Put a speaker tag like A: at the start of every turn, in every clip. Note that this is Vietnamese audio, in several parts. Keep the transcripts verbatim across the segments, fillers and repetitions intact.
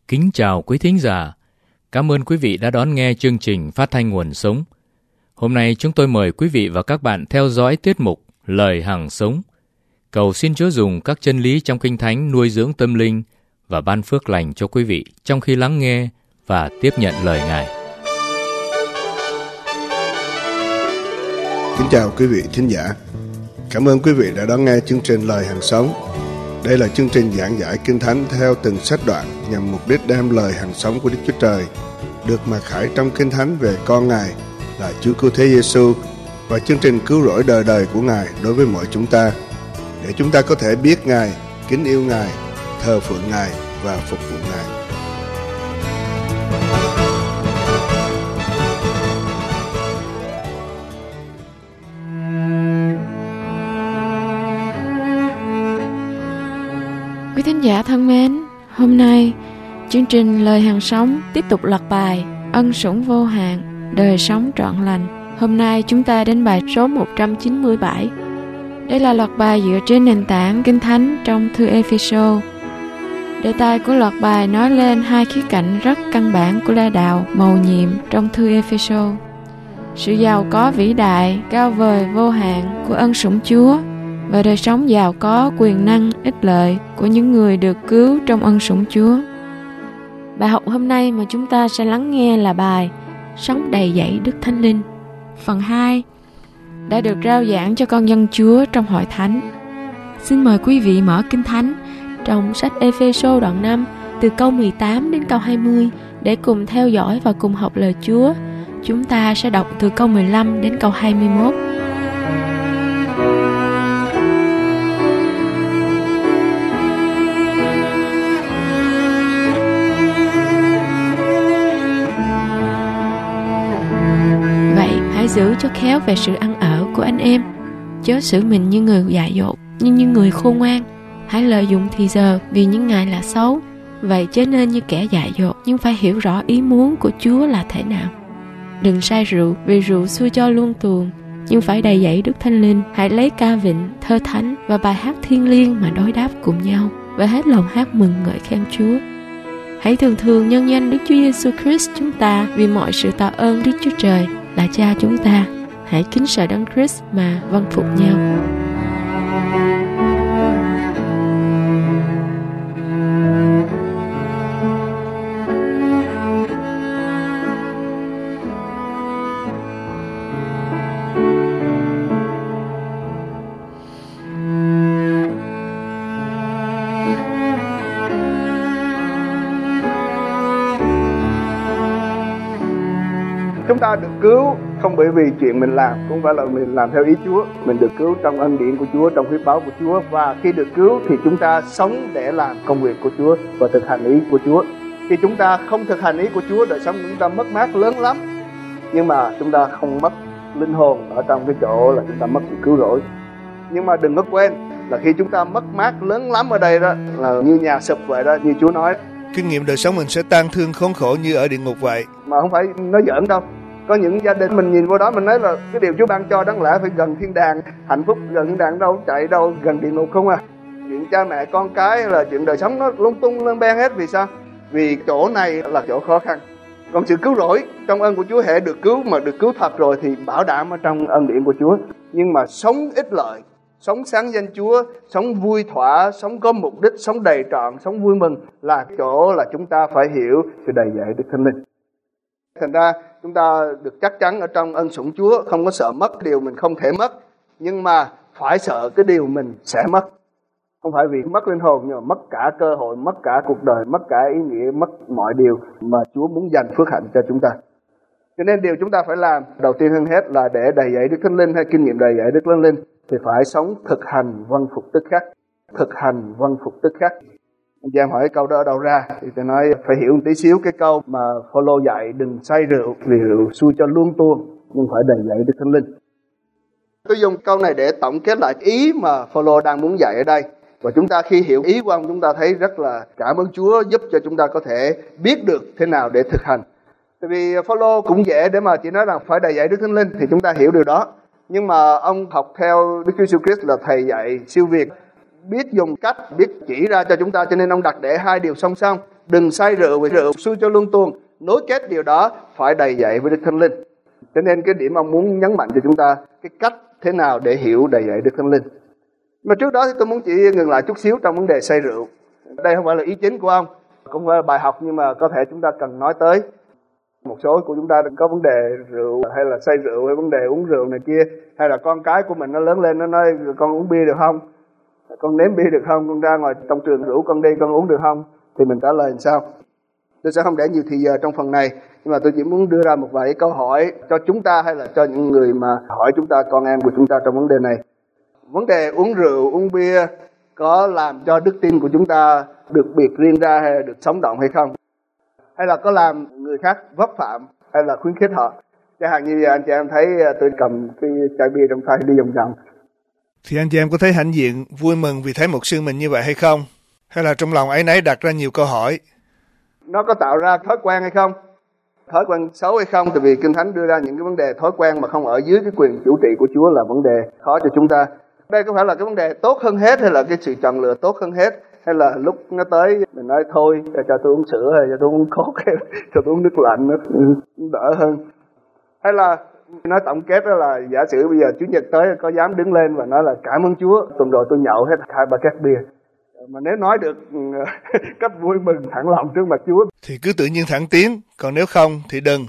A: Kính chào quý thính giả. Cảm ơn quý vị đã đón nghe chương trình Phát thanh Nguồn Sống. Hôm nay chúng tôi mời quý vị và các bạn theo dõi tiết mục Lời Hằng Sống. Cầu xin Chúa dùng các chân lý trong Kinh Thánh nuôi dưỡng tâm linh và ban phước lành cho quý vị trong khi lắng nghe và tiếp nhận lời Ngài.
B: Kính chào quý vị thính giả. Cảm ơn quý vị đã đón nghe chương trình Lời Hằng Sống. Đây là chương trình giảng giải Kinh Thánh theo từng sách đoạn nhằm mục đích đem lời hằng sống của Đức Chúa Trời được mặc khải trong Kinh Thánh về con Ngài là Chúa Cứu Thế Giêsu và chương trình cứu rỗi đời đời của Ngài đối với mọi chúng ta, để chúng ta có thể biết Ngài, kính yêu Ngài, thờ phượng Ngài và phục vụ Ngài.
C: Quý thính giả thân mến, hôm nay chương trình Lời Hằng Sống tiếp tục loạt bài Ân Sủng Vô Hạn, Đời Sống Trọn Lành. Hôm nay chúng ta đến bài số một trăm chín mươi bảy. Đây là loạt bài dựa trên nền tảng Kinh Thánh trong thư Ê-phê-sô. Đề tài của loạt bài nói lên hai khía cạnh rất căn bản của la đạo mầu nhiệm trong thư Ê-phê-sô: sự giàu có vĩ đại, cao vời, vô hạn của ân sủng Chúa và đời sống giàu có, quyền năng, ích lợi của những người được cứu trong ân sủng Chúa. Bài học hôm nay mà chúng ta sẽ lắng nghe là bài Sống đầy dẫy Đức Thánh Linh, phần hai, đã được rao giảng cho con dân Chúa trong hội thánh. Xin mời quý vị mở Kinh Thánh trong sách Ê-phê-sô đoạn năm từ câu mười tám đến câu hai mươi để cùng theo dõi và cùng học lời Chúa. Chúng ta sẽ đọc từ câu mười lăm đến câu hai mươi mốt. Giữ cho khéo về sự ăn ở của anh em, chớ xử mình như người dại dột, nhưng như người khôn ngoan. Hãy lợi dụng thì giờ, vì những ngày là xấu. Vậy chớ nên như kẻ dại dột, nhưng phải hiểu rõ ý muốn của Chúa là thế nào. Đừng say rượu, vì rượu xui cho luôn tuồng, nhưng phải đầy dẫy Đức Thánh Linh. Hãy lấy ca vịnh, thơ thánh và bài hát thiêng liêng mà đối đáp cùng nhau, và hết lòng hát mừng ngợi khen Chúa. Hãy thường thường nhân danh Đức Chúa Giêsu Christ chúng ta, vì mọi sự tạ ơn Đức Chúa Trời là Cha chúng ta. Hãy kính sợ Đấng Christ mà vâng phục nhau.
B: Chúng ta được cứu không bởi vì chuyện mình làm, không phải là mình làm theo ý Chúa. Mình được cứu trong ân điển của Chúa, trong phước báo của Chúa. Và khi được cứu thì chúng ta sống để làm công việc của Chúa và thực hành ý của Chúa. Khi chúng ta không thực hành ý của Chúa, đời sống của chúng ta mất mát lớn lắm. Nhưng mà chúng ta không mất linh hồn ở trong cái chỗ là chúng ta mất sự cứu rỗi. Nhưng mà đừng có quên là khi chúng ta mất mát lớn lắm ở đây đó, là như nhà sụp vậy đó, như Chúa nói.
D: Kinh nghiệm đời sống mình sẽ tang thương khốn khổ như ở địa ngục vậy.
B: Mà không phải nói giỡn đâu. Có những gia đình mình nhìn vô đó mình nói là cái điều Chúa ban cho đáng lẽ phải gần thiên đàng, hạnh phúc gần thiên đàng đâu, chạy đâu, gần địa ngục không à. Chuyện cha mẹ con cái là chuyện đời sống nó lung tung lên ben hết. Vì sao? Vì chỗ này là chỗ khó khăn. Còn sự cứu rỗi trong ân của Chúa, hệ được cứu mà được cứu thật rồi thì bảo đảm ở trong ân điển của Chúa. Nhưng mà sống ích lợi, sống sáng danh Chúa, sống vui thỏa, sống có mục đích, sống đầy trọn, sống vui mừng là chỗ là chúng ta phải hiểu sự đầy dẫy Đức Thánh Linh. Thành ra chúng ta được chắc chắn ở trong ân sủng Chúa, không có sợ mất điều mình không thể mất, nhưng mà phải sợ cái điều mình sẽ mất. Không phải vì mất linh hồn, nhưng mà mất cả cơ hội, mất cả cuộc đời, mất cả ý nghĩa, mất mọi điều mà Chúa muốn dành phước hạnh cho chúng ta. Cho nên điều chúng ta phải làm đầu tiên hơn hết là để đầy dẫy Đức Thánh Linh hay kinh nghiệm đầy dẫy Đức Thánh Linh thì phải sống thực hành vâng phục tức khắc. Thực hành vâng phục tức khắc. Anh chị em hỏi câu đó ở đâu ra? Thì tôi nói phải hiểu một tí xíu cái câu mà Phaolô dạy đừng say rượu, vì rượu xui cho luôn tuồng, nhưng phải đầy dẫy Đức Thánh Linh. Tôi dùng câu này để tổng kết lại ý mà Phaolô đang muốn dạy ở đây. Và chúng ta khi hiểu ý của ông, chúng ta thấy rất là cảm ơn Chúa giúp cho chúng ta có thể biết được thế nào để thực hành. Tại vì Phaolô cũng dễ để mà chỉ nói rằng phải đầy dẫy Đức Thánh Linh thì chúng ta hiểu điều đó. Nhưng mà ông học theo Đức Chúa Jesus Christ là thầy dạy siêu việt, biết dùng cách, biết chỉ ra cho chúng ta, cho nên ông đặt để hai điều song song. đừng say rượu vì rượu xui cho luân tuồng. Nối kết điều đó phải đầy dạy với Đức Thánh Linh. Cho nên cái điểm ông muốn nhấn mạnh cho chúng ta cái cách thế nào để hiểu đầy dạy Đức Thánh Linh. Mà trước đó thì tôi muốn chỉ ngừng lại chút xíu trong vấn đề say rượu. Đây không phải là ý chính của ông, cũng phải là bài học, nhưng mà có thể chúng ta cần nói tới. Một số của chúng ta có vấn đề rượu hay là say rượu hay vấn đề uống rượu này kia, hay là con cái của mình nó lớn lên nó nói con uống bia được không, con nếm bia được không, con ra ngoài trong trường rủ con đi con uống được không, thì mình trả lời làm sao. Tôi sẽ không để nhiều thời giờ trong phần này, nhưng mà tôi chỉ muốn đưa ra một vài câu hỏi cho chúng ta hay là cho những người mà hỏi chúng ta, con em của chúng ta trong vấn đề này. Vấn đề uống rượu, uống bia có làm cho đức tin của chúng ta được biệt riêng ra hay là được sống động hay không? Hay là có làm người khác vấp phạm hay là khuyến khích họ? Chẳng hạn như anh chị em thấy tôi cầm cái chai bia trong tay đi vòng vòng.
D: Thì anh chị em có thấy hãnh diện, vui mừng vì thấy một sư mình như vậy hay không? Hay là trong lòng áy náy đặt ra nhiều câu hỏi?
B: Nó có tạo ra thói quen hay không? Thói quen xấu hay không? Tại vì Kinh Thánh đưa ra những cái vấn đề thói quen mà không ở dưới cái quyền chủ trị của Chúa là vấn đề khó cho chúng ta. Đây có phải là cái vấn đề tốt hơn hết hay là cái sự chọn lựa tốt hơn hết? Hay là lúc nó tới mình nói thôi cho tôi uống sữa hay cho tôi uống cốt hay cho tôi uống nước lạnh nó đỡ hơn? Hay là nói tổng kết đó là giả sử bây giờ Chủ nhật tới có dám đứng lên và nói là cảm ơn Chúa tuần rồi tôi nhậu hết hai ba két bia, mà nếu nói được cách vui mừng thẳng lòng trước mặt Chúa
D: thì cứ tự nhiên thẳng tiến, còn nếu không thì đừng.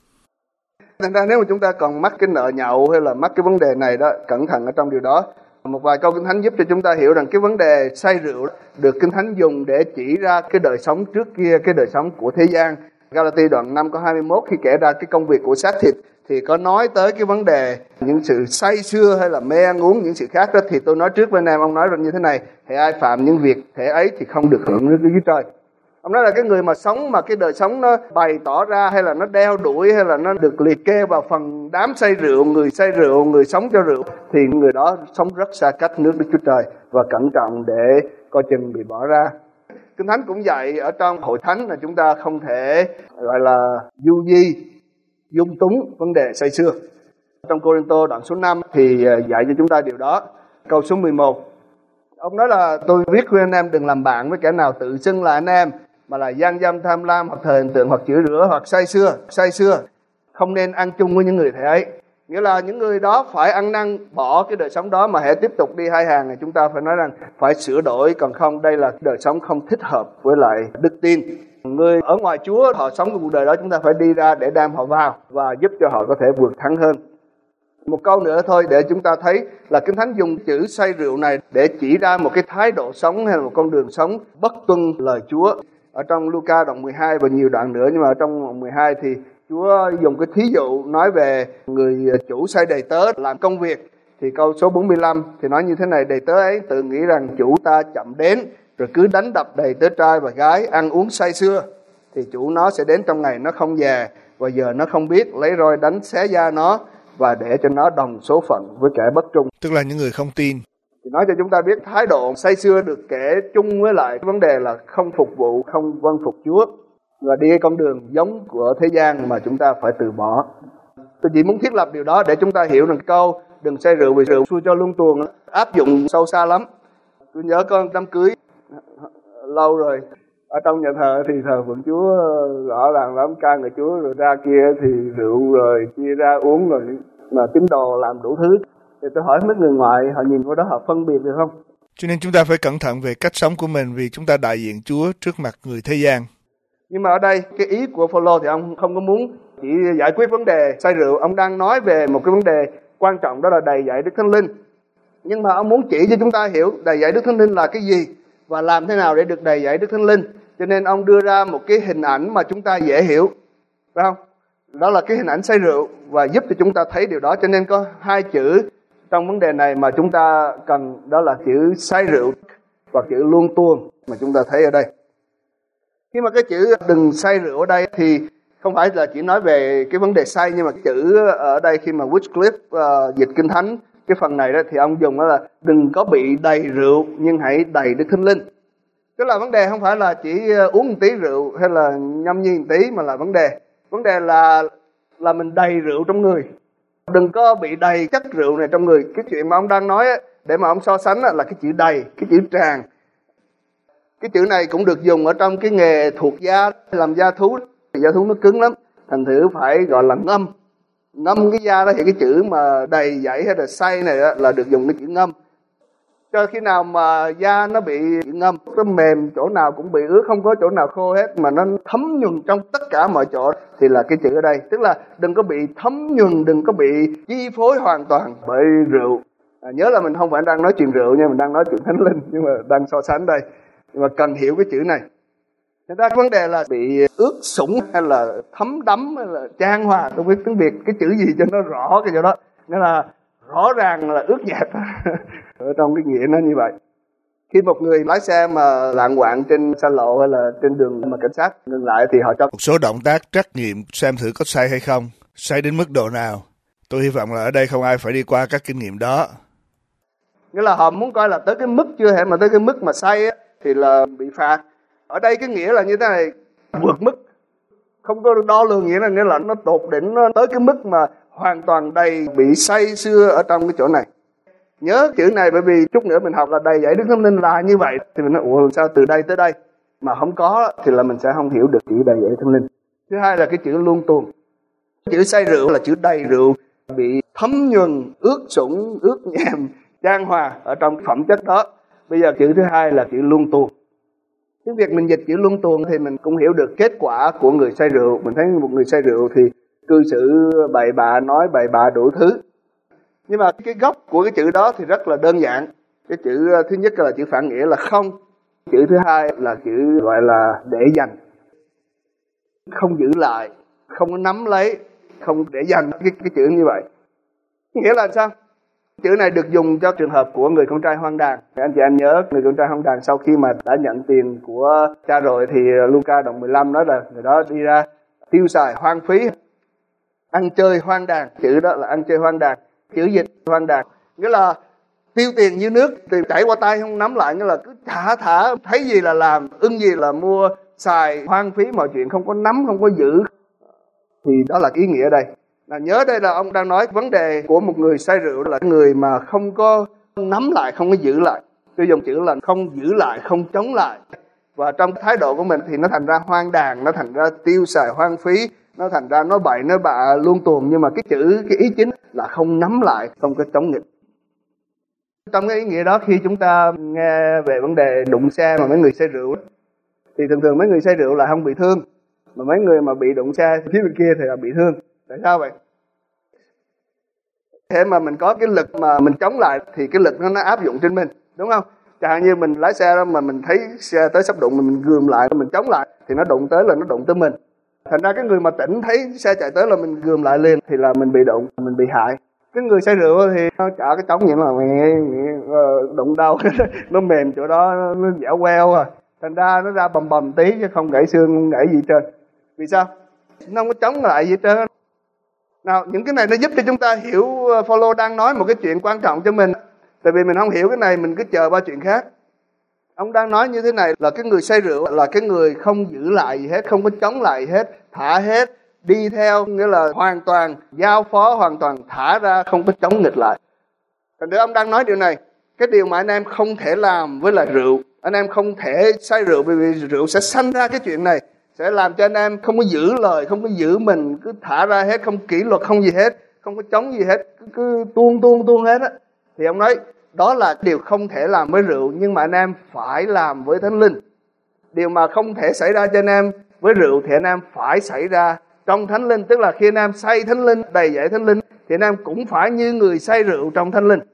B: Thành ra nếu mà chúng ta còn mắc cái nợ nhậu hay là mắc cái vấn đề này đó, cẩn thận ở trong điều đó. Một vài câu Kinh Thánh giúp cho chúng ta hiểu rằng cái vấn đề say rượu được Kinh Thánh dùng để chỉ ra cái đời sống trước kia, cái đời sống của thế gian. Galati đoạn năm câu hai mươi mốt khi kể ra cái công việc của xác thịt thì có nói tới cái vấn đề những sự say sưa hay là mê ăn uống những sự khác đó. Thì tôi nói trước với anh em, ông nói rằng như thế này: hễ ai phạm những việc thể ấy thì không được hưởng nước Đức Chúa Trời. Ông nói là cái người mà sống mà cái đời sống nó bày tỏ ra hay là nó đeo đuổi hay là nó được liệt kê vào phần đám say rượu, người say rượu, người sống cho rượu, thì người đó sống rất xa cách nước Đức Chúa Trời và cẩn trọng để coi chừng bị bỏ ra. Kinh Thánh cũng dạy ở trong hội thánh là chúng ta không thể gọi là du di, dung túng vấn đề say sưa. Trong Cô-rinh-tô đoạn số năm thì dạy cho chúng ta điều đó. Câu số mười một, ông nói là tôi viết khuyên anh em đừng làm bạn với kẻ nào tự xưng là anh em, mà là gian dâm, tham lam, hoặc thờ hình tượng, hoặc chửi rủa, hoặc say sưa. Say sưa không nên ăn chung với những người thế ấy. Nghĩa là những người đó phải ăn năn bỏ cái đời sống đó, mà hãy tiếp tục đi hai hàng này chúng ta phải nói rằng phải sửa đổi, còn không đây là đời sống không thích hợp với lại đức tin. Người ở ngoài Chúa họ sống cái cuộc đời đó, chúng ta phải đi ra để đem họ vào và giúp cho họ có thể vượt thắng hơn. Một câu nữa thôi để chúng ta thấy là Kinh Thánh dùng chữ say rượu này để chỉ ra một cái thái độ sống hay là một con đường sống bất tuân lời Chúa. Ở trong Luca đoạn mười hai và nhiều đoạn nữa, nhưng mà ở trong đoạn mười hai thì Chúa dùng cái thí dụ nói về người chủ sai đầy tớ làm công việc. Thì câu số bốn mươi lăm thì nói như thế này: đầy tớ ấy tự nghĩ rằng chủ ta chậm đến, rồi cứ đánh đập đầy tớ trai và gái, ăn uống say sưa, thì chủ nó sẽ đến trong ngày nó không về và giờ nó không biết, lấy roi đánh xé da nó và để cho nó đồng số phận với kẻ bất trung.
D: Tức là những người không tin.
B: Thì nói cho chúng ta biết thái độ say sưa được kể chung với lại vấn đề là không phục vụ, không vâng phục Chúa và đi con đường giống của thế gian mà chúng ta phải từ bỏ. Tôi chỉ muốn thiết lập điều đó để chúng ta hiểu rằng câu đừng say rượu vì rượu xui cho luân tuồng áp dụng sâu xa lắm. Tôi nhớ con đám cưới lâu rồi, ở trong nhà thờ thì thờ phượng Chúa rõ ràng lắm, ca người Chúa, rồi ra kia thì rượu rồi chia ra uống, rồi mà tín đồ làm đủ thứ. Thì tôi hỏi mấy người ngoại, họ nhìn vào đó họ phân biệt được không?
D: Cho nên chúng ta phải cẩn thận về cách sống của mình, vì chúng ta đại diện Chúa trước mặt người thế gian.
B: Nhưng mà ở đây cái ý của Phaolô thì ông không có muốn chỉ giải quyết vấn đề say rượu, ông đang nói về một cái vấn đề quan trọng, đó là đầy dạy Đức Thánh Linh. Nhưng mà ông muốn chỉ cho chúng ta hiểu đầy dạy Đức Thánh Linh là cái gì và làm thế nào để được đầy dạy Đức Thánh Linh. Cho nên ông đưa ra một cái hình ảnh mà chúng ta dễ hiểu, phải không? Đó là cái hình ảnh say rượu và giúp cho chúng ta thấy điều đó. Cho nên có hai chữ trong vấn đề này mà chúng ta cần, đó là chữ say rượu và chữ luân tuồng mà chúng ta thấy ở đây. Khi mà cái chữ đừng say rượu ở đây thì không phải là chỉ nói về cái vấn đề say, nhưng mà cái chữ ở đây khi mà Wycliffe uh, dịch Kinh Thánh cái phần này đó thì ông dùng đó là đừng có bị đầy rượu nhưng hãy đầy Đức Thánh Linh. Tức là vấn đề không phải là chỉ uống một tí rượu hay là nhâm nhi một tí, mà là vấn đề vấn đề là là mình đầy rượu trong người. Đừng có bị đầy chất rượu này trong người. Cái chuyện mà ông đang nói á, để mà ông so sánh á, là cái chữ đầy, cái chữ tràn. Cái chữ này cũng được dùng ở trong cái nghề thuộc da, làm da thú. Da thú nó cứng lắm, thành thử phải gọi là ngâm. Ngâm cái da đó thì cái chữ mà đầy dãy hay là xay này đó, là được dùng cái chữ ngâm. Cho khi nào mà da nó bị ngâm, nó mềm, chỗ nào cũng bị ướt, không có chỗ nào khô hết, mà nó thấm nhuần trong tất cả mọi chỗ, thì là cái chữ ở đây. Tức là đừng có bị thấm nhuần, đừng có bị chi phối hoàn toàn bởi rượu. À, nhớ là mình không phải đang nói chuyện rượu nha, mình đang nói chuyện thánh linh, nhưng mà đang so sánh đây. Nhưng mà cần hiểu cái chữ này. Thật ra cái vấn đề là bị ướt sũng hay là thấm đẫm hay là chan hòa, tôi biết tiếng Việt cái chữ gì cho nó rõ cái chỗ đó. Nghĩa là rõ ràng là ướt nhẹp ở trong cái nghĩa nó như vậy. Khi một người lái xe mà lạng quạng trên xa lộ hay là trên đường mà cảnh sát ngừng lại thì họ cho
D: một số động tác trắc nghiệm xem thử có sai hay không, sai đến mức độ nào. Tôi hy vọng là ở đây không ai phải đi qua các kinh nghiệm đó.
B: Nghĩa là họ muốn coi là tới cái mức chưa hề, mà tới cái mức mà say á, thì là bị phạt. Ở đây cái nghĩa là như thế này, vượt mức, không có đo lường, nghĩa là nghĩa là nó tột đỉnh, nó tới cái mức mà hoàn toàn đầy bị say sưa ở trong cái chỗ này. Nhớ chữ này, bởi vì chút nữa mình học là đầy dẫy Đức Thánh Linh là như vậy, thì mình nói ủa sao từ đây tới đây mà không có thì là mình sẽ không hiểu được chữ đầy dẫy Thánh Linh. Thứ hai là cái chữ luân tuồng. Chữ say rượu là chữ đầy rượu, bị thấm nhuần, ướt sũng, ướt nhèm, chan hòa ở trong phẩm chất đó. Bây giờ chữ thứ hai là chữ luân tuồng. Tiếng Việt mình dịch chữ luân tuồng thì mình cũng hiểu được kết quả của người say rượu. Mình thấy một người say rượu thì cư xử bậy bạ, nói bậy bạ đủ thứ. Nhưng mà cái gốc của cái chữ đó thì rất là đơn giản. Cái chữ thứ nhất là chữ phản nghĩa là không. Chữ thứ hai là chữ gọi là để dành. Không giữ lại, không nắm lấy, không để dành. Cái, cái chữ như vậy. Nghĩa là sao? Chữ này được dùng cho trường hợp của người con trai hoang đàn. Anh chị em nhớ người con trai hoang đàn sau khi mà đã nhận tiền của cha rồi thì Luca đoạn mười lăm nói là người đó đi ra tiêu xài hoang phí, ăn chơi hoang đàn. Chữ đó là ăn chơi hoang đàn. Chữ dịch hoang đàn nghĩa là tiêu tiền như nước, tiền chảy qua tay không nắm lại, nghĩa là cứ thả thả, thấy gì là làm, ưng gì là mua, xài hoang phí mọi chuyện, không có nắm, không có giữ. Thì đó là ý nghĩa đây. Là nhớ đây là ông đang nói vấn đề của một người say rượu là người mà không có nắm lại, không có giữ lại. Tôi dùng chữ là không giữ lại, không chống lại. Và trong thái độ của mình thì nó thành ra hoang đàn, nó thành ra tiêu xài hoang phí, nó thành ra nói bậy, nói bạ, luôn tuồng. Nhưng mà cái chữ, cái ý chính là không nắm lại, không có chống nghịch. Trong cái ý nghĩa đó, khi chúng ta nghe về vấn đề đụng xe mà mấy người say rượu thì thường thường mấy người say rượu là không bị thương, mà mấy người mà bị đụng xe phía bên kia thì là bị thương. Tại sao vậy? Thế mà mình có cái lực mà mình chống lại thì cái lực nó, nó áp dụng trên mình, đúng không? Chẳng hạn như mình lái xe đó mà mình thấy xe tới sắp đụng, mình gườm lại, mình chống lại thì nó đụng tới là nó đụng tới mình. Thành ra cái người mà tỉnh thấy xe chạy tới là mình gườm lại liền thì là mình bị đụng, mình bị hại. Cái người say rượu thì nó chở cái trống vậy mà mẹ, mẹ đụng đâu nó mềm chỗ đó, nó dẻo queo à. Thành ra nó ra bầm bầm tí chứ không gãy xương, không gãy gì trơn. Vì sao? Nó không có chống lại gì trơn. Nào, những cái này nó giúp cho chúng ta hiểu Phaolô đang nói một cái chuyện quan trọng cho mình. Tại vì mình không hiểu cái này, mình cứ chờ ba chuyện khác. Ông đang nói như thế này là cái người say rượu là cái người không giữ lại gì hết, không có chống lại gì hết, thả hết, đi theo, nghĩa là hoàn toàn giao phó, hoàn toàn thả ra, không có chống nghịch lại. Thành ra ông đang nói điều này, cái điều mà anh em không thể làm với lại rượu, anh em không thể say rượu, bởi vì rượu sẽ sanh ra cái chuyện này, sẽ làm cho anh em không có giữ lời, không có giữ mình, cứ thả ra hết, không kỷ luật, không gì hết, không có chống gì hết, cứ, cứ tuôn tuôn tuôn hết á. Thì ông nói đó là điều không thể làm với rượu, nhưng mà anh em phải làm với Thánh Linh. Điều mà không thể xảy ra cho anh em với rượu thì anh em phải xảy ra trong Thánh Linh. Tức là khi anh em say Thánh Linh, đầy dẫy Thánh Linh, thì anh em cũng phải như người say rượu trong Thánh Linh.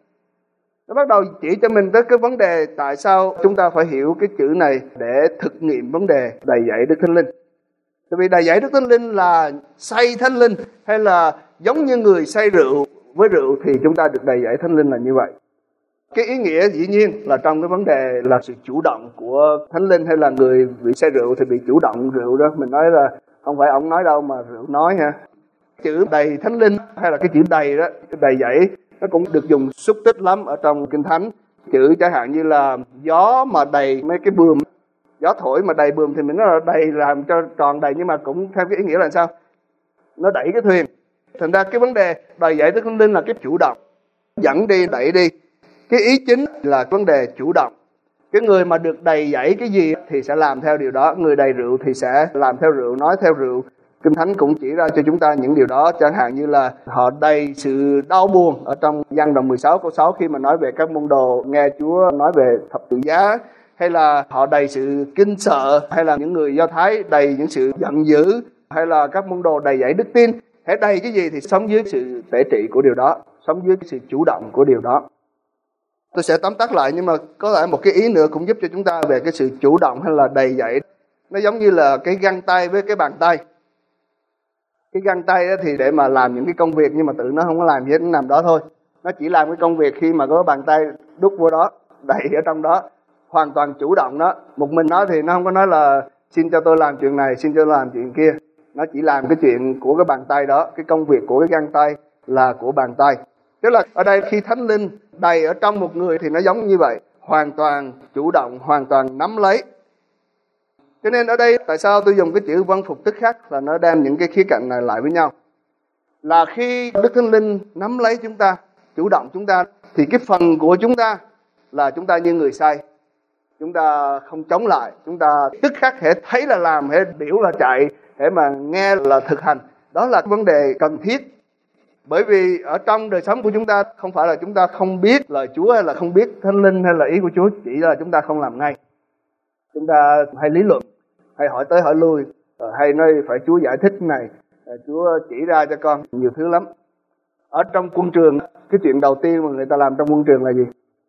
B: Nó bắt đầu chỉ cho mình tới cái vấn đề tại sao chúng ta phải hiểu cái chữ này để thực nghiệm vấn đề đầy dẫy Đức Thánh Linh. Tại vì đầy dẫy Đức Thánh Linh là say Thánh Linh, hay là giống như người say rượu với rượu thì chúng ta được đầy dẫy Thánh Linh là như vậy. Cái ý nghĩa dĩ nhiên là trong cái vấn đề là sự chủ động của Thánh Linh, hay là người bị say rượu thì bị chủ động rượu đó. Mình nói là không phải ông nói đâu mà rượu nói ha. Chữ đầy Thánh Linh hay là cái chữ đầy đó, đầy dẫy, nó cũng được dùng xúc tích lắm ở trong Kinh Thánh. Chữ chẳng hạn như là gió mà đầy mấy cái buồm, gió thổi mà đầy buồm thì mình nói là đầy làm cho tròn đầy, nhưng mà cũng theo cái ý nghĩa là sao? Nó đẩy cái thuyền. Thành ra cái vấn đề đầy dẫy Đức Thánh Linh là cái chủ động, dẫn đi, đẩy đi. Cái ý chính là vấn đề chủ động. Cái người mà được đầy dẫy cái gì thì sẽ làm theo điều đó. Người đầy rượu thì sẽ làm theo rượu, nói theo rượu. Kinh Thánh cũng chỉ ra cho chúng ta những điều đó. Chẳng hạn như là họ đầy sự đau buồn. Ở trong Giăng đoạn mười sáu câu sáu khi mà nói về các môn đồ nghe Chúa nói về thập tự giá. Hay là họ đầy sự kinh sợ. Hay là những người Do Thái đầy những sự giận dữ. Hay là các môn đồ đầy dẫy đức tin. Hãy đầy cái gì thì sống dưới sự tể trị của điều đó. Sống dưới sự chủ động của điều đó. Tôi sẽ tóm tắt lại, nhưng mà có lẽ một cái ý nữa cũng giúp cho chúng ta về cái sự chủ động hay là đầy dẫy. Nó giống như là cái găng tay với cái bàn tay. Cái găng tay đó thì để mà làm những cái công việc, nhưng mà tự nó không có làm gì hết, nó nằm đó thôi. Nó chỉ làm cái công việc khi mà có bàn tay đút vô đó, đẩy ở trong đó, hoàn toàn chủ động đó. Một mình nó thì nó không có nói là xin cho tôi làm chuyện này, xin cho tôi làm chuyện kia. Nó chỉ làm cái chuyện của cái bàn tay đó, cái công việc của cái găng tay là của bàn tay. Tức là ở đây khi Thánh Linh đầy ở trong một người thì nó giống như vậy, hoàn toàn chủ động, hoàn toàn nắm lấy. Cho nên ở đây tại sao tôi dùng cái chữ vâng phục tức khắc là nó đem những cái khía cạnh này lại với nhau. Là khi Đức Thánh Linh nắm lấy chúng ta, chủ động chúng ta, thì cái phần của chúng ta là chúng ta như người say. Chúng ta không chống lại, chúng ta tức khắc hễ thấy là làm, hễ biểu là chạy, hễ mà nghe là thực hành. Đó là vấn đề cần thiết. Bởi vì ở trong đời sống của chúng ta không phải là chúng ta không biết lời Chúa hay là không biết Thánh Linh hay là ý của Chúa, chỉ là chúng ta không làm ngay. Chúng ta hay lý luận, hay hỏi tới hỏi lui, hay nói phải Chúa giải thích này, Chúa chỉ ra cho con nhiều thứ lắm. Ở trong quân trường, cái chuyện đầu tiên mà người ta làm trong quân trường là gì?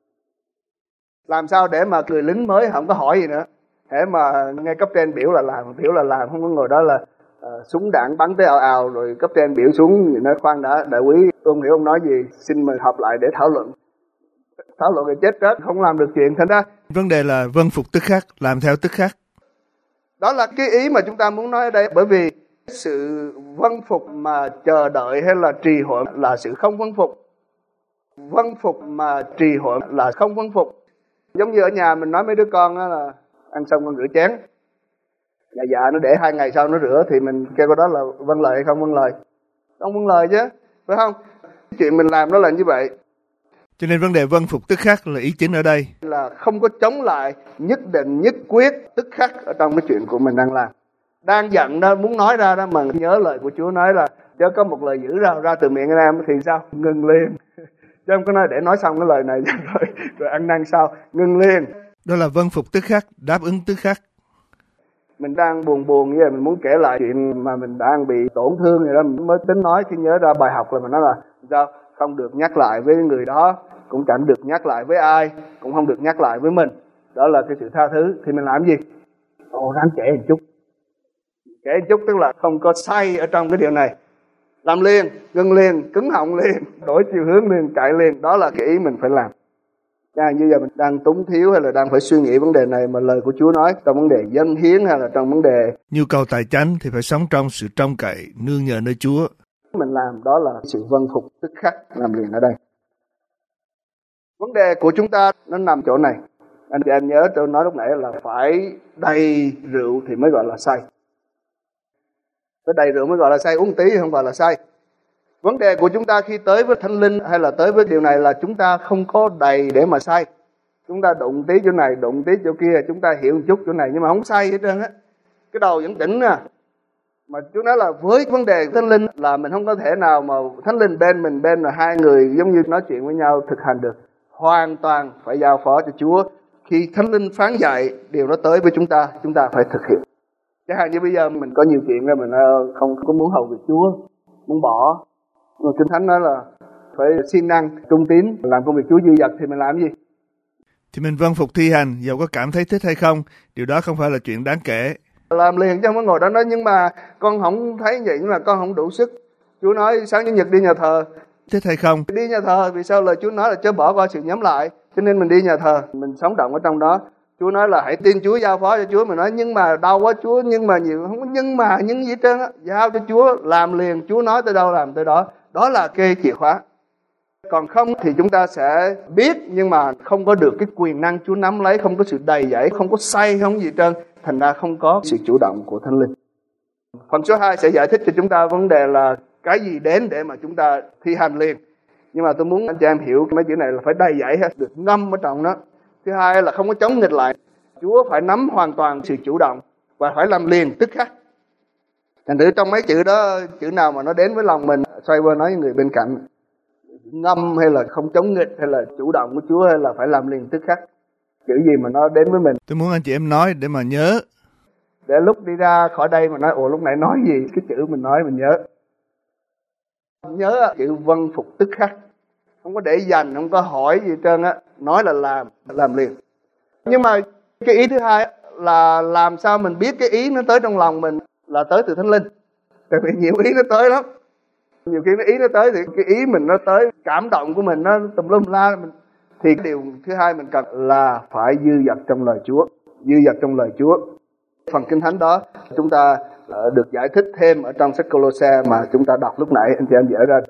B: Làm sao để mà người lính mới không có hỏi gì nữa, để mà nghe cấp trên biểu là làm, biểu là làm, không có ngồi đó là uh, súng đạn bắn tới ào ào rồi cấp trên biểu xuống, nói khoan đã, đại quý tôi không hiểu ông nói gì, xin mời họp lại để thảo luận. Thảo luận rồi chết rớt, không làm được chuyện. Thành ra
D: vấn đề là vâng phục tức khắc, làm theo tức khắc.
B: Đó là cái ý mà chúng ta muốn nói ở đây. Bởi vì sự vâng phục mà chờ đợi hay là trì hoãn là sự không vâng phục. Vâng phục mà trì hoãn là không vâng phục. Giống như ở nhà mình nói mấy đứa con đó là ăn xong con rửa chén, dạ dạ nó để hai ngày sau nó rửa, thì mình kêu cái đó là vâng lời hay không vâng lời? Không vâng lời chứ, phải không? Chuyện mình làm đó là như vậy.
D: Cho nên vấn đề vâng phục tức khắc là ý chính ở đây.
B: Là không có chống lại, nhất định, nhất quyết, tức khắc ở trong cái chuyện của mình đang làm. Đang giận đó, muốn nói ra đó mà nhớ lời của Chúa nói là chớ có một lời dữ ra, ra từ miệng anh em thì sao? Ngừng liền. Chứ không có nói để nói xong cái lời này rồi, rồi ăn năn sau. Ngừng liền.
D: Đó là vâng phục tức khắc, đáp ứng tức khắc.
B: Mình đang buồn buồn như vậy, mình muốn kể lại chuyện mà mình đang bị tổn thương rồi đó, mình mới tính nói, khi nhớ ra bài học là mình nói là sao? Không được nhắc lại với người đó, cũng chẳng được nhắc lại với ai, cũng không được nhắc lại với mình. Đó là cái sự tha thứ. Thì mình làm gì? Ồ, ráng kể một chút. Kể một chút tức là không có say ở trong cái điều này. Làm liền, ngừng liền, cứng họng liền, đổi chiều hướng liền, chạy liền. Đó là cái ý mình phải làm. À, như giờ mình đang túng thiếu hay là đang phải suy nghĩ vấn đề này mà lời của Chúa nói trong vấn đề dâng hiến hay là trong vấn đề
D: nhu cầu tài chánh thì phải sống trong sự trông cậy, nương nhờ nơi Chúa.
B: Mình làm đó là sự vâng phục tức khắc, làm liền ở đây. Vấn đề của chúng ta nó nằm chỗ này. Anh chị em nhớ tôi nói lúc nãy là phải đầy rượu thì mới gọi là say. Phải đầy rượu mới gọi là say, uống tí không gọi là say. Vấn đề của chúng ta khi tới với Thánh Linh hay là tới với điều này là chúng ta không có đầy để mà say. Chúng ta đụng tí chỗ này, đụng tí chỗ kia, chúng ta hiểu một chút chỗ này nhưng mà không say hết trơn á. Cái đầu vẫn tỉnh à. Mà Chúa nói là với vấn đề Thánh Linh là mình không có thể nào mà Thánh Linh bên mình bên là hai người giống như nói chuyện với nhau thực hành được. Hoàn toàn phải giao phó cho Chúa. Khi Thánh Linh phán dạy điều đó tới với chúng ta, chúng ta phải thực hiện. Chẳng hạn như bây giờ mình có nhiều chuyện ra mình không có muốn hầu việc Chúa, muốn bỏ. Mà Kinh Thánh nói là phải siêng năng, trung tín, làm công việc Chúa dư dật thì mình làm gì?
D: Thì mình vâng phục thi hành, dầu có cảm thấy thích hay không, điều đó không phải là chuyện đáng kể.
B: Làm liền chứ không có ngồi đó nói nhưng mà con không thấy vậy, nhưng mà con không đủ sức. Chúa nói sáng chủ nhật đi nhà thờ.
D: Thích hay không?
B: Đi nhà thờ, vì sao lời Chúa nói là chớ bỏ qua sự nhóm lại. Cho nên mình đi nhà thờ, mình sống động ở trong đó. Chúa nói là hãy tin Chúa, giao phó cho Chúa. Mình nói nhưng mà đau quá Chúa, nhưng mà nhiều, không có nhưng mà, nhưng gì hết trơn á. Giao cho Chúa, làm liền, Chúa nói tới đâu làm tới đó. Đó là cái chìa khóa. Còn không thì chúng ta sẽ biết nhưng mà không có được cái quyền năng Chúa nắm lấy, không có sự đầy dẫy, không có say, không gì hết trơn. Thành ra không có sự chủ động của Thánh Linh. Phần số hai sẽ giải thích cho chúng ta vấn đề là cái gì đến để mà chúng ta thi hành liền. Nhưng mà tôi muốn anh chị em hiểu mấy chữ này là phải đầy dẫy, được ngâm ở trong đó. Thứ hai là không có chống nghịch lại. Chúa phải nắm hoàn toàn sự chủ động và phải làm liền tức khắc. Thành thử trong mấy chữ đó, chữ nào mà nó đến với lòng mình, xoay qua nói với người bên cạnh, ngâm hay là không chống nghịch hay là chủ động của Chúa hay là phải làm liền tức khắc. Chữ gì mà nó đến với mình.
D: Tôi muốn anh chị em nói để mà nhớ.
B: Để lúc đi ra khỏi đây mà nói, ồ lúc nãy nói gì, cái chữ mình nói mình nhớ. Nhớ chữ vâng phục tức khắc. Không có để dành, không có hỏi gì trơn á. Nói là làm, làm liền. Nhưng mà cái ý thứ hai là làm sao mình biết cái ý nó tới trong lòng mình là tới từ Thánh Linh. Tại vì nhiều ý nó tới lắm. Nhiều khi nó ý nó tới thì cái ý mình nó tới, cảm động của mình nó tùm lum la. Mình... Thì điều thứ hai mình cần là phải dư dật trong lời Chúa. Dư dật trong lời Chúa. Phần Kinh Thánh đó chúng ta được giải thích thêm ở trong sách Cô-lô-se mà chúng ta đọc lúc nãy, anh chị em dễ ra.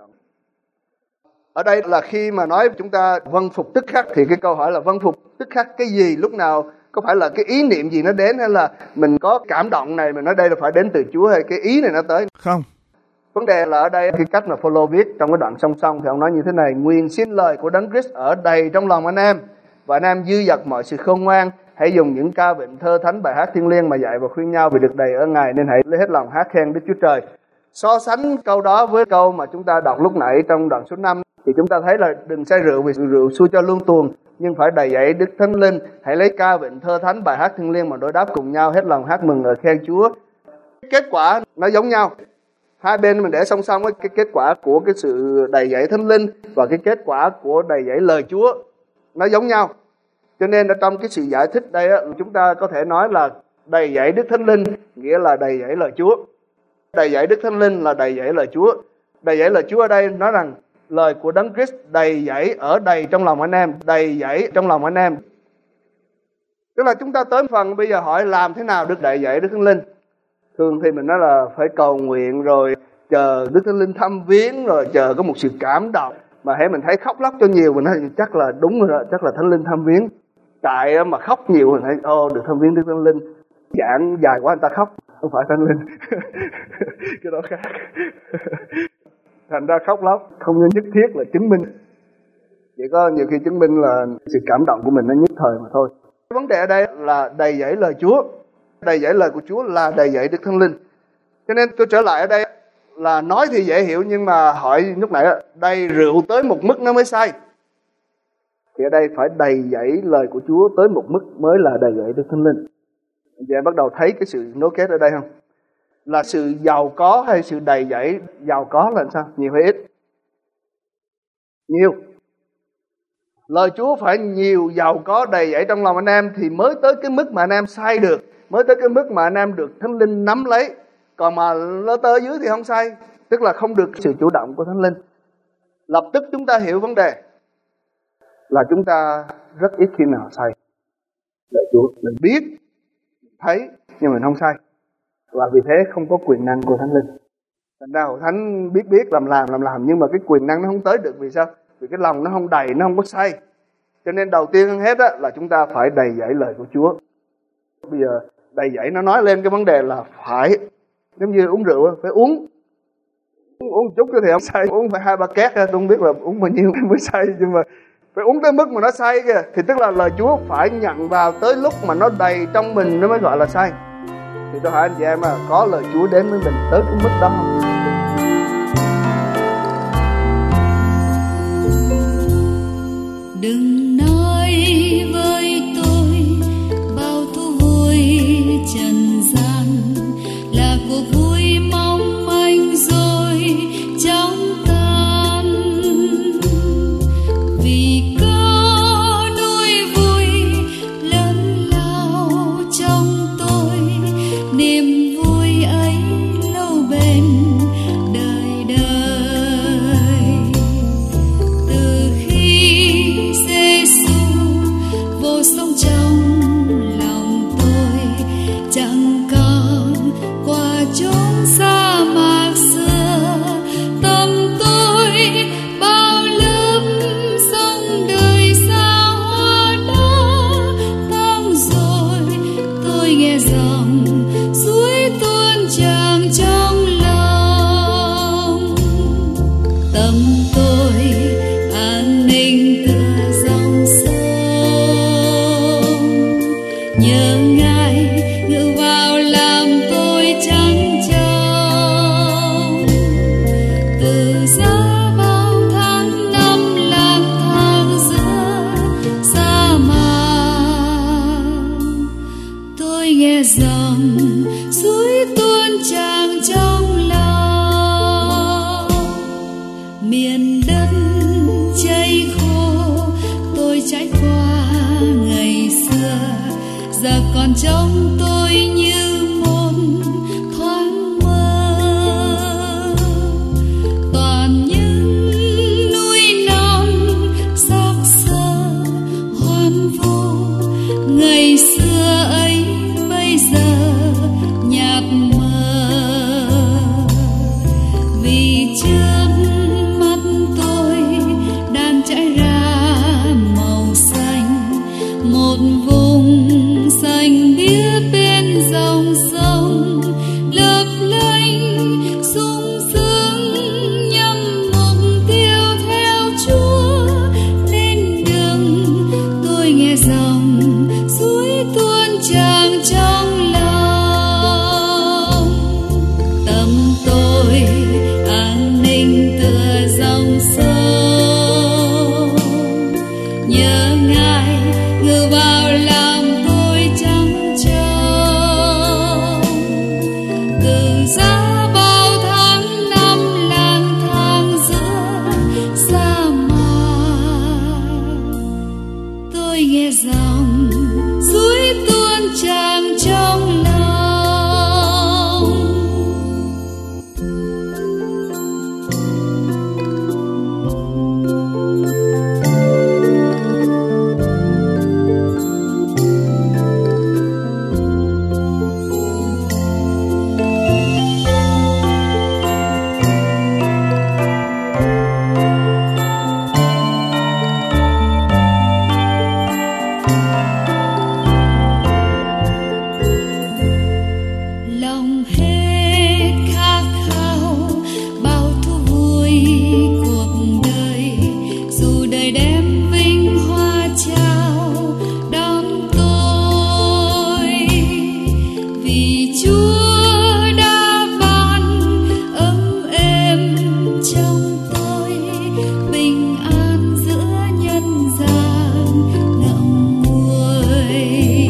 B: Ở đây là khi mà nói chúng ta vâng phục tức khắc thì cái câu hỏi là vâng phục tức khắc cái gì, lúc nào, có phải là cái ý niệm gì nó đến hay là mình có cảm động này mình nói đây là phải đến từ Chúa hay cái ý này nó tới?
D: Không.
B: Vấn đề là ở đây cái cách mà Phaolô viết trong cái đoạn song song thì ông nói như thế này: nguyện xin lời của Đấng Christ ở đầy trong lòng anh em và anh em dư dật mọi sự khôn ngoan, hãy dùng những ca vịnh thơ thánh bài hát thiêng liêng mà dạy và khuyên nhau vì được đầy ở Ngài, nên hãy lấy hết lòng hát khen Đức Chúa Trời. So sánh câu đó với câu mà chúng ta đọc lúc nãy trong đoạn số năm thì chúng ta thấy là đừng say rượu vì rượu xui cho luôn tuồng, nhưng phải đầy dẫy Đức Thánh Linh, hãy lấy ca vịnh thơ thánh bài hát thiêng liêng mà đối đáp cùng nhau, hết lòng hát mừng ngợi khen Chúa. Kết quả nó giống nhau, hai bên mình để song song với cái kết quả của cái sự đầy dẫy Thánh Linh và cái kết quả của đầy dẫy lời Chúa nó giống nhau. Cho nên ở trong cái sự giải thích đây á, chúng ta có thể nói là đầy dẫy Đức Thánh Linh nghĩa là đầy dẫy lời Chúa. Đầy dẫy Đức Thánh Linh là đầy dẫy lời Chúa. Đầy dẫy lời Chúa ở đây nói rằng lời của Đấng Christ đầy dẫy ở đầy trong lòng anh em, đầy dẫy trong lòng anh em. Tức là chúng ta tới phần bây giờ hỏi làm thế nào được đầy dẫy Đức Thánh Linh. Thường thì mình nói là phải cầu nguyện rồi chờ Đức Thánh Linh thăm viếng rồi chờ có một sự cảm động. Mà hễ mình thấy khóc lóc cho nhiều mình nói chắc là đúng rồi đó, chắc là Thánh Linh thăm viếng. Tại mà khóc nhiều mình thấy ô được thăm viếng Đức Thánh Linh. Giảng dài quá người ta khóc, không phải Thánh Linh. Cái đó khác. Thành ra khóc lóc không nhất thiết là chứng minh. Chỉ có nhiều khi chứng minh là sự cảm động của mình nó nhất thời mà thôi. Vấn đề ở đây là đầy dẫy lời Chúa. Đầy dẫy lời của Chúa là đầy dẫy Đức Thánh Linh. Cho nên tôi trở lại ở đây là nói thì dễ hiểu, nhưng mà hỏi lúc nãy đầy rượu tới một mức nó mới say. Thì ở đây phải đầy dẫy lời của Chúa tới một mức mới là đầy dẫy Đức Thánh Linh. Giờ bắt đầu thấy cái sự nối kết ở đây không? Là sự giàu có hay sự đầy dẫy? Giàu có là sao? Nhiều hay ít? Nhiều. Lời Chúa phải nhiều, giàu có, đầy dẫy trong lòng anh em thì mới tới cái mức mà anh em say được, mới tới cái mức mà anh em được Thánh Linh nắm lấy. Còn mà nó tới dưới thì không say, tức là không được sự chủ động của Thánh Linh. Lập tức chúng ta hiểu vấn đề là chúng ta rất ít khi nào say lời Chúa. Mình biết, thấy nhưng mình không say, và vì thế không có quyền năng của Thánh Linh. Thành ra Hội Thánh biết biết làm làm làm làm nhưng mà cái quyền năng nó không tới được. Vì sao? Vì cái lòng nó không đầy, nó không có say. Cho nên đầu tiên hơn hết á, là chúng ta phải đầy dẫy lời của Chúa. Bây giờ đầy dẫy nó nói lên cái vấn đề là phải, giống như uống rượu phải uống uống, uống một chút thì không say, uống phải hai ba két, tôi không biết là uống bao nhiêu mới say, nhưng mà phải uống tới mức mà nó say kìa. Thì tức là lời Chúa phải nhận vào tới lúc mà nó đầy trong mình nó mới gọi là say. Thì tôi hỏi anh chị em à, có lời Chúa đến với mình tới cái mức đó không?
E: Đừng nói với tôi bao thú vui trần gian là cuộc vui mong manh rồi chóng tan, vì có nỗi vui lớn lao trong tôi, niềm vui ấy lâu bền đời đời. Từ khi giê tràn trong lòng. Miền đất cháy khô tôi trải qua ngày xưa, giờ còn trong tôi như một thoáng mơ. Toàn những núi non xác xơ hoang vu, ngày xưa ấy bây giờ nhạt mờ. Vì trước mắt tôi đang trải ra màu xanh, một vùng xanh biếc bên dòng sông lấp lánh sung sướng, nhằm mục tiêu theo Chúa. Lên đường tôi nghe dòng suối tuôn tràn trong lòng. Tâm tôi an ninh tựa dòng sông, nhớ Ngài ngự vào làm tôi trắng trông. Từ giá bao tháng năm lang thang giữa sa mạc, tôi nghe dòng suối tuôn tràn trong lòng. Lòng hết khát khao bao thú vui cuộc đời, dù đời đem vinh hoa trao đón tôi. Vì Chúa đã ban ấm êm trong tôi, bình an giữa nhân gian ngậm ngùi.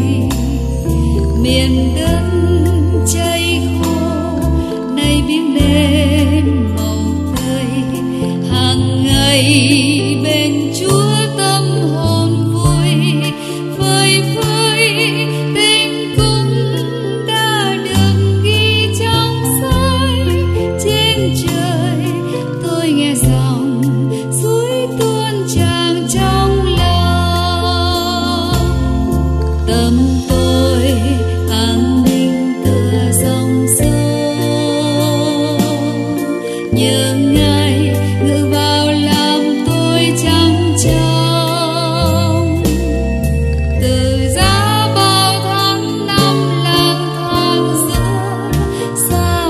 E: Miền đất cháy khô nay biến lên màu tươi, hàng ngày bên Chúa tâm hồn vui. Phơi phới tên cũng đã được ghi trong sách, trên trời tôi nghe dòng suối tuôn tràn trong lòng. Tâm tôi an ninh tựa dòng sông, nhớ Ngài ngự vào làm tôi trắng trông. Từ giá bao tháng năm lang thang giữa sa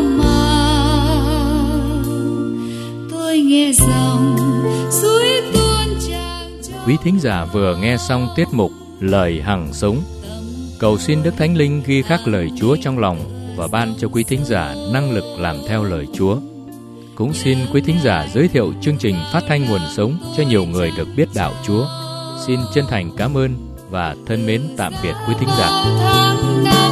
E: mạc, tôi nghe dòng suối tuôn tràn trong.
A: Quý thính giả vừa nghe xong tiết mục Lời Hằng Sống. Cầu xin Đức Thánh Linh ghi khắc lời Chúa trong lòng và ban cho quý thính giả năng lực làm theo lời Chúa. Cũng xin quý thính giả giới thiệu chương trình Phát thanh Nguồn Sống cho nhiều người được biết đạo Chúa. Xin chân thành cảm ơn và thân mến tạm biệt quý thính giả.
E: Tháng năm